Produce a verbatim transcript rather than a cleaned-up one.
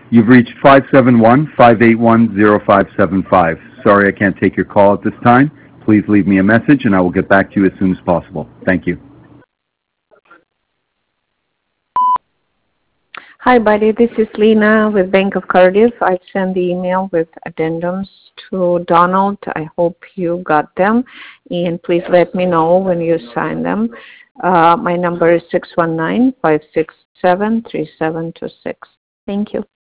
You've reached five seven one, five eight one, zero five seven five. Sorry I can't take your call at this time. Please leave me a message and I will get back to you as soon as possible. Thank you. Hi, buddy. This is Lena with Bank of Cardiff. I sent the email with addendums to Donald. I hope you got them. And please let me know when you sign them. Uh, my number is six one nine, five six seven, three seven two six. Thank you.